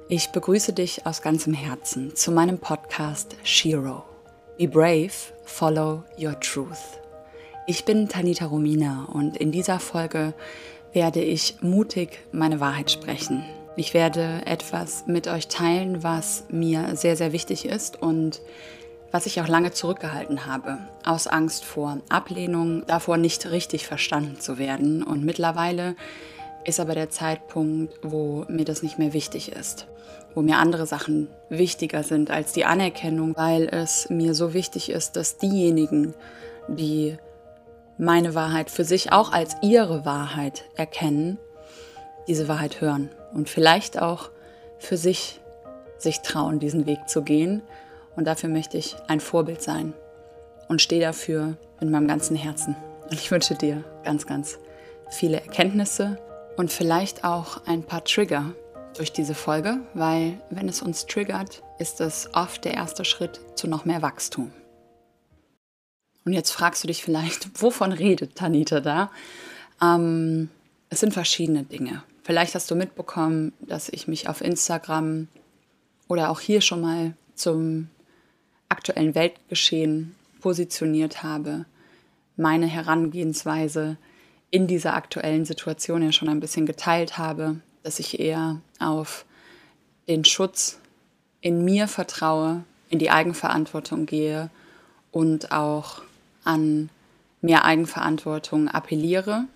Ich begrüße dich aus ganzem Herzen zu meinem Podcast Shiro. Be brave, follow your truth. Ich bin Tanita Romina und in dieser Folge werde ich mutig meine Wahrheit sprechen. Ich werde etwas mit euch teilen, was mir sehr, sehr wichtig ist und was ich auch lange zurückgehalten habe, aus Angst vor Ablehnung, davor nicht richtig verstanden zu werden. Und mittlerweile ist aber der Zeitpunkt, wo mir das nicht mehr wichtig ist, wo mir andere Sachen wichtiger sind als die Anerkennung, weil es mir so wichtig ist, dass diejenigen, die meine Wahrheit für sich auch als ihre Wahrheit erkennen, diese Wahrheit hören und vielleicht auch für sich trauen, diesen Weg zu gehen. Und dafür möchte ich ein Vorbild sein und stehe dafür mit meinem ganzen Herzen. Und ich wünsche dir ganz, ganz viele Erkenntnisse und vielleicht auch ein paar Trigger durch diese Folge, weil wenn es uns triggert, ist es oft der erste Schritt zu noch mehr Wachstum. Und jetzt fragst du dich vielleicht, wovon redet Tanita da? Es sind verschiedene Dinge. Vielleicht hast du mitbekommen, dass ich mich auf Instagram oder auch hier schon mal zum aktuellen Weltgeschehen positioniert habe, meine Herangehensweise in dieser aktuellen Situation ja schon ein bisschen geteilt habe, dass ich eher auf den Schutz in mir vertraue, in die Eigenverantwortung gehe und auch an mehr Eigenverantwortung appelliere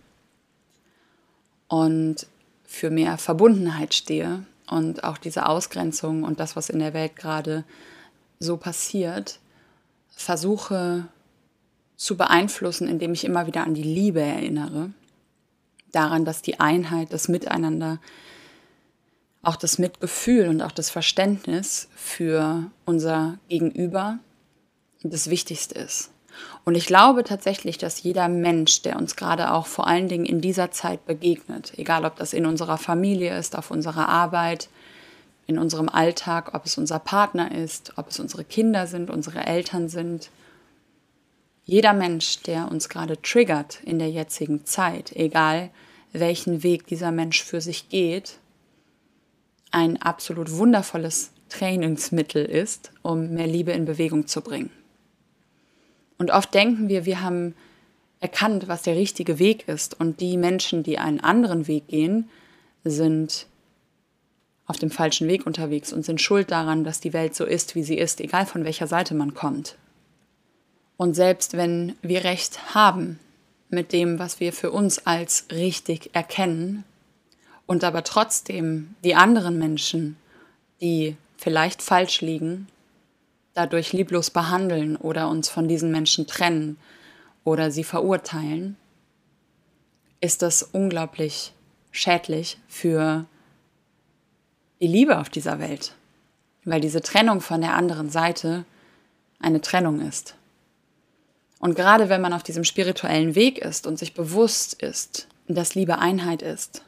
und für mehr Verbundenheit stehe und auch diese Ausgrenzung und das, was in der Welt gerade so passiert, versuche zu beeinflussen, indem ich immer wieder an die Liebe erinnere, daran, dass die Einheit, das Miteinander, auch das Mitgefühl und auch das Verständnis für unser Gegenüber das Wichtigste ist. Und ich glaube tatsächlich, dass jeder Mensch, der uns gerade auch vor allen Dingen in dieser Zeit begegnet, egal ob das in unserer Familie ist, auf unserer Arbeit, in unserem Alltag, ob es unser Partner ist, ob es unsere Kinder sind, unsere Eltern sind. Jeder Mensch, der uns gerade triggert in der jetzigen Zeit, egal welchen Weg dieser Mensch für sich geht, ein absolut wundervolles Trainingsmittel ist, um mehr Liebe in Bewegung zu bringen. Und oft denken wir haben erkannt, was der richtige Weg ist. Und die Menschen, die einen anderen Weg gehen, sind auf dem falschen Weg unterwegs und sind schuld daran, dass die Welt so ist, wie sie ist, egal von welcher Seite man kommt. Und selbst wenn wir Recht haben mit dem, was wir für uns als richtig erkennen, und aber trotzdem die anderen Menschen, die vielleicht falsch liegen, dadurch lieblos behandeln oder uns von diesen Menschen trennen oder sie verurteilen, ist das unglaublich schädlich für die Liebe auf dieser Welt, weil diese Trennung von der anderen Seite eine Trennung ist. Und gerade wenn man auf diesem spirituellen Weg ist und sich bewusst ist, dass Liebe Einheit ist,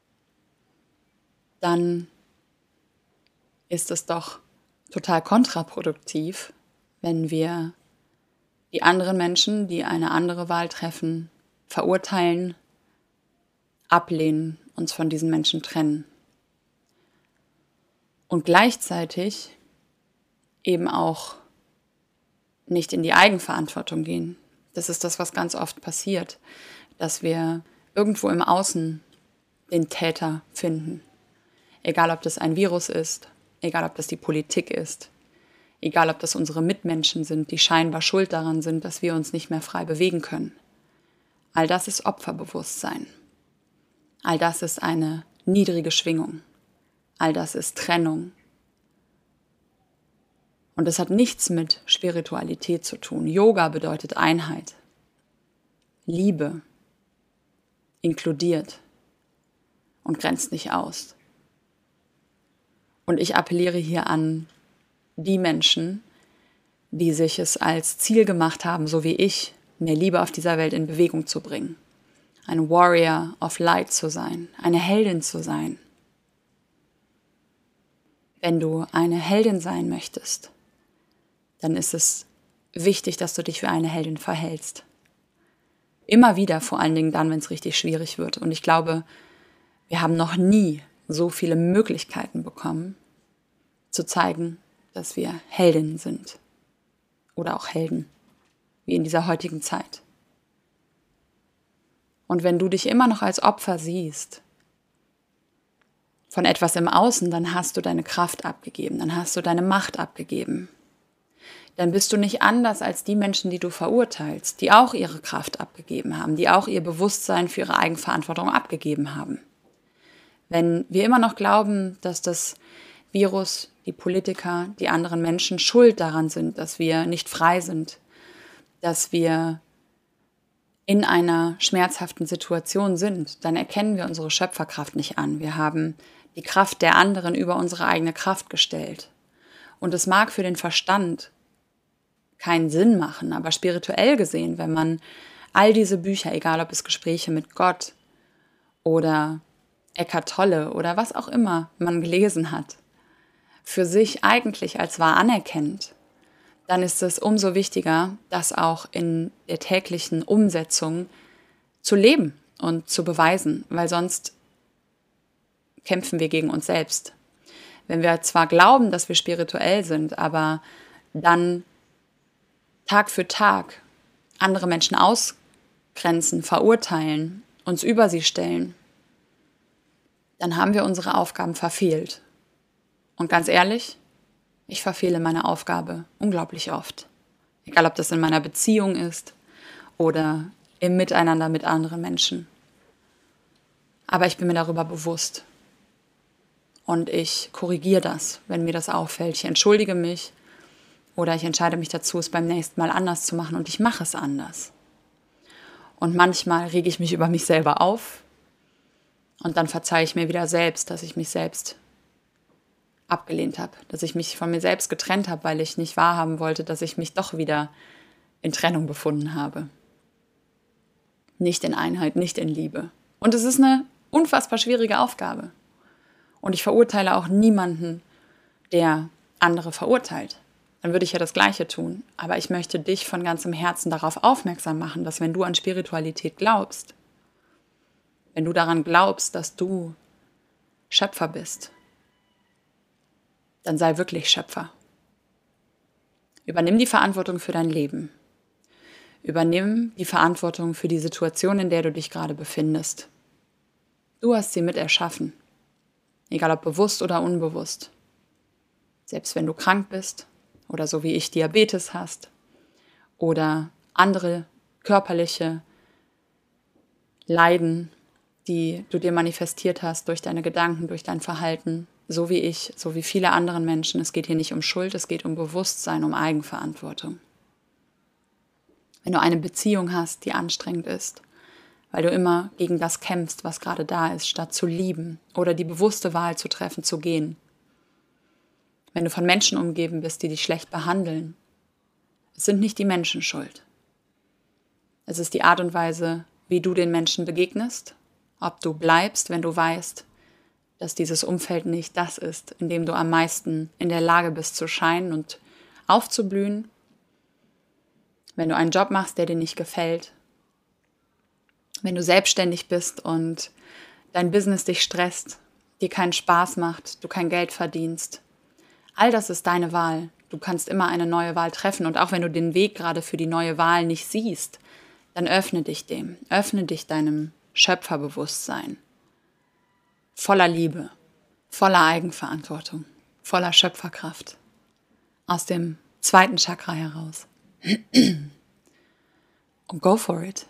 dann ist es doch total kontraproduktiv, wenn wir die anderen Menschen, die eine andere Wahl treffen, verurteilen, ablehnen, uns von diesen Menschen trennen. Und gleichzeitig eben auch nicht in die Eigenverantwortung gehen. Das ist das, was ganz oft passiert, dass wir irgendwo im Außen den Täter finden. Egal, ob das ein Virus ist, egal, ob das die Politik ist, egal, ob das unsere Mitmenschen sind, die scheinbar schuld daran sind, dass wir uns nicht mehr frei bewegen können. All das ist Opferbewusstsein. All das ist eine niedrige Schwingung. All das ist Trennung. Und es hat nichts mit Spiritualität zu tun. Yoga bedeutet Einheit, Liebe, inkludiert und grenzt nicht aus. Und ich appelliere hier an die Menschen, die sich es als Ziel gemacht haben, so wie ich, mehr Liebe auf dieser Welt in Bewegung zu bringen. Ein Warrior of Light zu sein, eine Heldin zu sein. Wenn du eine Heldin sein möchtest, dann ist es wichtig, dass du dich wie eine Heldin verhältst. Immer wieder, vor allen Dingen dann, wenn es richtig schwierig wird. Und ich glaube, wir haben noch nie so viele Möglichkeiten bekommen, zu zeigen, dass wir Heldinnen sind oder auch Helden, wie in dieser heutigen Zeit. Und wenn du dich immer noch als Opfer siehst von etwas im Außen, dann hast du deine Kraft abgegeben, dann hast du deine Macht abgegeben. Dann bist du nicht anders als die Menschen, die du verurteilst, die auch ihre Kraft abgegeben haben, die auch ihr Bewusstsein für ihre Eigenverantwortung abgegeben haben. Wenn wir immer noch glauben, dass das Virus, die Politiker, die anderen Menschen schuld daran sind, dass wir nicht frei sind, dass wir in einer schmerzhaften Situation sind, dann erkennen wir unsere Schöpferkraft nicht an. Wir haben die Kraft der anderen über unsere eigene Kraft gestellt. Und es mag für den Verstand keinen Sinn machen, aber spirituell gesehen, wenn man all diese Bücher, egal ob es Gespräche mit Gott oder Eckhart Tolle oder was auch immer man gelesen hat, für sich eigentlich als wahr anerkennt, dann ist es umso wichtiger, das auch in der täglichen Umsetzung zu leben und zu beweisen, weil sonst kämpfen wir gegen uns selbst. Wenn wir zwar glauben, dass wir spirituell sind, aber dann Tag für Tag andere Menschen ausgrenzen, verurteilen, uns über sie stellen, dann haben wir unsere Aufgaben verfehlt. Und ganz ehrlich, ich verfehle meine Aufgabe unglaublich oft. Egal, ob das in meiner Beziehung ist oder im Miteinander mit anderen Menschen. Aber ich bin mir darüber bewusst. Und ich korrigiere das, wenn mir das auffällt. Ich entschuldige mich oder ich entscheide mich dazu, es beim nächsten Mal anders zu machen und ich mache es anders. Und manchmal rege ich mich über mich selber auf und dann verzeihe ich mir wieder selbst, dass ich mich selbst abgelehnt habe, dass ich mich von mir selbst getrennt habe, weil ich nicht wahrhaben wollte, dass ich mich doch wieder in Trennung befunden habe. Nicht in Einheit, nicht in Liebe. Und es ist eine unfassbar schwierige Aufgabe. Und ich verurteile auch niemanden, der andere verurteilt. Dann würde ich ja das Gleiche tun. Aber ich möchte dich von ganzem Herzen darauf aufmerksam machen, dass wenn du an Spiritualität glaubst, wenn du daran glaubst, dass du Schöpfer bist, dann sei wirklich Schöpfer. Übernimm die Verantwortung für dein Leben. Übernimm die Verantwortung für die Situation, in der du dich gerade befindest. Du hast sie mit erschaffen. Egal ob bewusst oder unbewusst. Selbst wenn du krank bist oder so wie ich Diabetes hast oder andere körperliche Leiden, die du dir manifestiert hast durch deine Gedanken, durch dein Verhalten, so wie ich, so wie viele andere Menschen. Es geht hier nicht um Schuld, es geht um Bewusstsein, um Eigenverantwortung. Wenn du eine Beziehung hast, die anstrengend ist, weil du immer gegen das kämpfst, was gerade da ist, statt zu lieben oder die bewusste Wahl zu treffen, zu gehen. Wenn du von Menschen umgeben bist, die dich schlecht behandeln, es sind nicht die Menschen schuld. Es ist die Art und Weise, wie du den Menschen begegnest, ob du bleibst, wenn du weißt, dass dieses Umfeld nicht das ist, in dem du am meisten in der Lage bist zu scheinen und aufzublühen. Wenn du einen Job machst, der dir nicht gefällt, wenn du selbstständig bist und dein Business dich stresst, dir keinen Spaß macht, du kein Geld verdienst. All das ist deine Wahl. Du kannst immer eine neue Wahl treffen und auch wenn du den Weg gerade für die neue Wahl nicht siehst, dann öffne dich dem. Öffne dich deinem Schöpferbewusstsein. Voller Liebe, voller Eigenverantwortung, voller Schöpferkraft. Aus dem 2. Chakra heraus. Und go for it.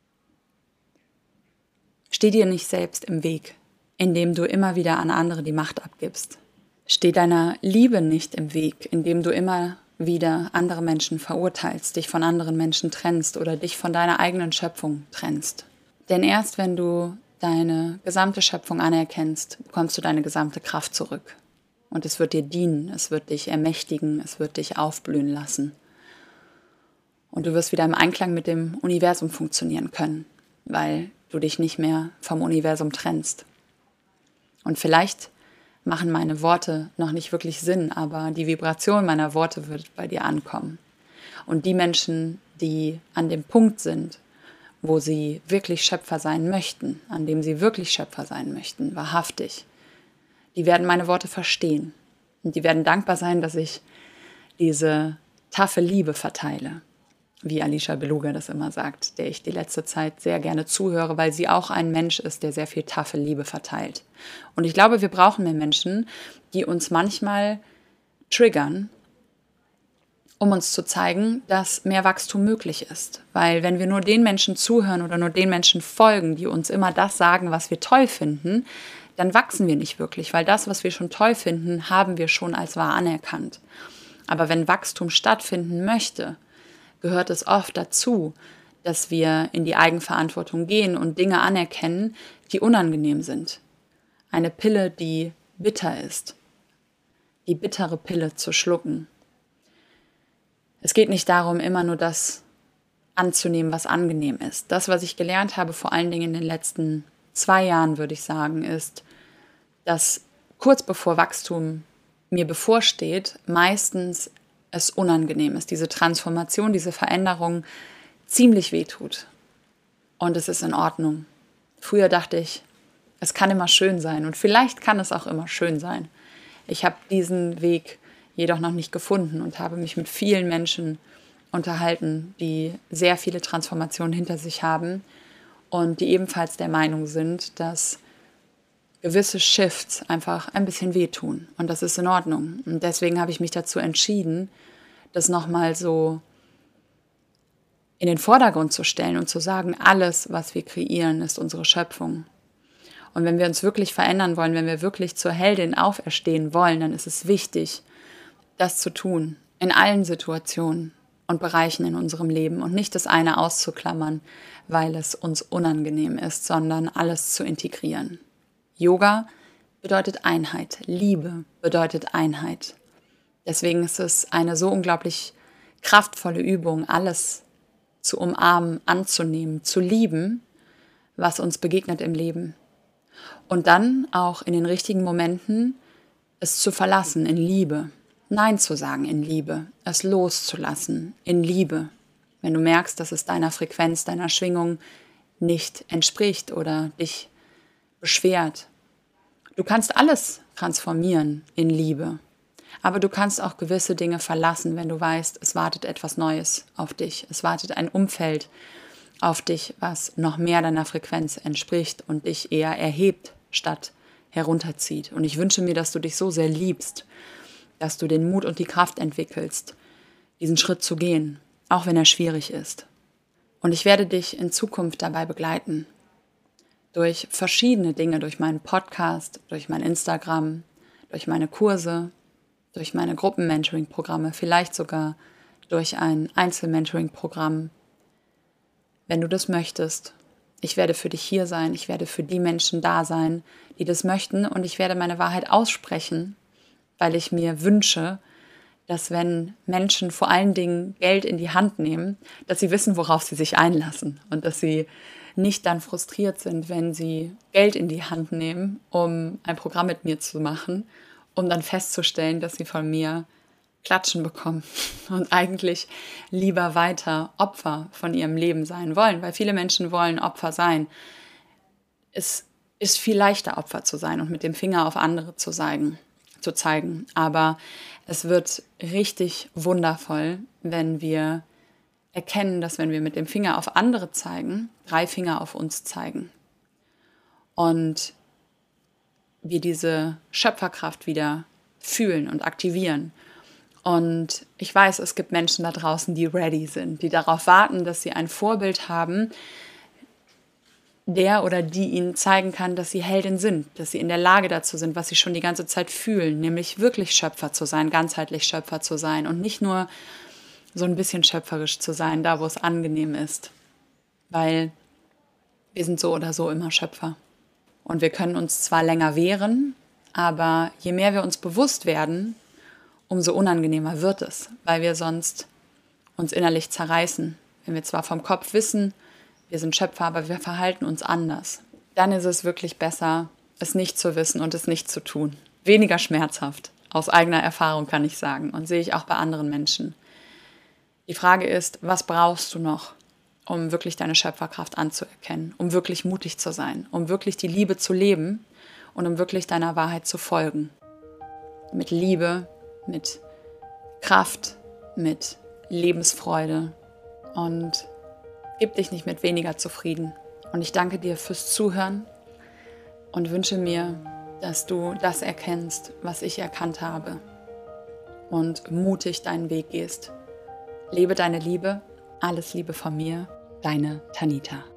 Steh dir nicht selbst im Weg, indem du immer wieder an andere die Macht abgibst. Steh deiner Liebe nicht im Weg, indem du immer wieder andere Menschen verurteilst, dich von anderen Menschen trennst oder dich von deiner eigenen Schöpfung trennst. Denn erst wenn du deine gesamte Schöpfung anerkennst, bekommst du deine gesamte Kraft zurück. Und es wird dir dienen, es wird dich ermächtigen, es wird dich aufblühen lassen. Und du wirst wieder im Einklang mit dem Universum funktionieren können, weil du dich nicht mehr vom Universum trennst. Und vielleicht machen meine Worte noch nicht wirklich Sinn, aber die Vibration meiner Worte wird bei dir ankommen. Und die Menschen, die an dem Punkt sind, wo sie wirklich Schöpfer sein möchten, an dem sie wirklich Schöpfer sein möchten, wahrhaftig, die werden meine Worte verstehen. Und die werden dankbar sein, dass ich diese taffe Liebe verteile, wie Alicia Beluga das immer sagt, der ich die letzte Zeit sehr gerne zuhöre, weil sie auch ein Mensch ist, der sehr viel taffe Liebe verteilt. Und ich glaube, wir brauchen mehr Menschen, die uns manchmal triggern, um uns zu zeigen, dass mehr Wachstum möglich ist. Weil wenn wir nur den Menschen zuhören oder nur den Menschen folgen, die uns immer das sagen, was wir toll finden, dann wachsen wir nicht wirklich, weil das, was wir schon toll finden, haben wir schon als wahr anerkannt. Aber wenn Wachstum stattfinden möchte, gehört es oft dazu, dass wir in die Eigenverantwortung gehen und Dinge anerkennen, die unangenehm sind. Eine Pille, die bitter ist, die bittere Pille zu schlucken. Es geht nicht darum, immer nur das anzunehmen, was angenehm ist. Das, was ich gelernt habe, vor allen Dingen in den letzten 2 Jahren, würde ich sagen, ist, dass kurz bevor Wachstum mir bevorsteht, meistens es unangenehm ist. Diese Transformation, diese Veränderung ziemlich wehtut. Und es ist in Ordnung. Früher dachte ich, es kann immer schön sein. Und vielleicht kann es auch immer schön sein. Ich habe diesen Weg jedoch noch nicht gefunden und habe mich mit vielen Menschen unterhalten, die sehr viele Transformationen hinter sich haben und die ebenfalls der Meinung sind, dass gewisse Shifts einfach ein bisschen wehtun. Und das ist in Ordnung. Und deswegen habe ich mich dazu entschieden, das nochmal so in den Vordergrund zu stellen und zu sagen, alles, was wir kreieren, ist unsere Schöpfung. Und wenn wir uns wirklich verändern wollen, wenn wir wirklich zur Heldin auferstehen wollen, dann ist es wichtig, das zu tun, in allen Situationen und Bereichen in unserem Leben und nicht das eine auszuklammern, weil es uns unangenehm ist, sondern alles zu integrieren. Yoga bedeutet Einheit, Liebe bedeutet Einheit. Deswegen ist es eine so unglaublich kraftvolle Übung, alles zu umarmen, anzunehmen, zu lieben, was uns begegnet im Leben. Und dann auch in den richtigen Momenten es zu verlassen in Liebe. Nein zu sagen in Liebe, es loszulassen in Liebe. Wenn du merkst, dass es deiner Frequenz, deiner Schwingung nicht entspricht oder dich beschwert. Du kannst alles transformieren in Liebe. Aber du kannst auch gewisse Dinge verlassen, wenn du weißt, es wartet etwas Neues auf dich. Es wartet ein Umfeld auf dich, was noch mehr deiner Frequenz entspricht und dich eher erhebt, statt herunterzieht. Und ich wünsche mir, dass du dich so sehr liebst, dass du den Mut und die Kraft entwickelst, diesen Schritt zu gehen, auch wenn er schwierig ist. Und ich werde dich in Zukunft dabei begleiten. Durch verschiedene Dinge, durch meinen Podcast, durch mein Instagram, durch meine Kurse, durch meine Gruppen-Mentoring-Programme, vielleicht sogar durch ein Einzel-Mentoring-Programm. Wenn du das möchtest, ich werde für dich hier sein, ich werde für die Menschen da sein, die das möchten und ich werde meine Wahrheit aussprechen, weil ich mir wünsche, dass wenn Menschen vor allen Dingen Geld in die Hand nehmen, dass sie wissen, worauf sie sich einlassen und dass sie nicht dann frustriert sind, wenn sie Geld in die Hand nehmen, um ein Programm mit mir zu machen, um dann festzustellen, dass sie von mir Klatschen bekommen und eigentlich lieber weiter Opfer von ihrem Leben sein wollen, weil viele Menschen wollen Opfer sein. Es ist viel leichter, Opfer zu sein und mit dem Finger auf andere zu zeigen. Aber es wird richtig wundervoll, wenn wir erkennen, dass wenn wir mit dem Finger auf andere zeigen, 3 Finger auf uns zeigen. Und wir diese Schöpferkraft wieder fühlen und aktivieren. Und ich weiß, es gibt Menschen da draußen, die ready sind, die darauf warten, dass sie ein Vorbild haben, der oder die ihnen zeigen kann, dass sie Heldin sind, dass sie in der Lage dazu sind, was sie schon die ganze Zeit fühlen, nämlich wirklich Schöpfer zu sein, ganzheitlich Schöpfer zu sein und nicht nur so ein bisschen schöpferisch zu sein, da wo es angenehm ist. Weil wir sind so oder so immer Schöpfer. Und wir können uns zwar länger wehren, aber je mehr wir uns bewusst werden, umso unangenehmer wird es, weil wir sonst uns innerlich zerreißen. Wenn wir zwar vom Kopf wissen, wir sind Schöpfer, aber wir verhalten uns anders. Dann ist es wirklich besser, es nicht zu wissen und es nicht zu tun. Weniger schmerzhaft, aus eigener Erfahrung kann ich sagen und sehe ich auch bei anderen Menschen. Die Frage ist, was brauchst du noch, um wirklich deine Schöpferkraft anzuerkennen, um wirklich mutig zu sein, um wirklich die Liebe zu leben und um wirklich deiner Wahrheit zu folgen. mit Liebe, mit Kraft, mit Lebensfreude und gib dich nicht mit weniger zufrieden. Und ich danke dir fürs Zuhören und wünsche mir, dass du das erkennst, was ich erkannt habe und mutig deinen Weg gehst. Lebe deine Liebe, alles Liebe von mir, deine Tanita.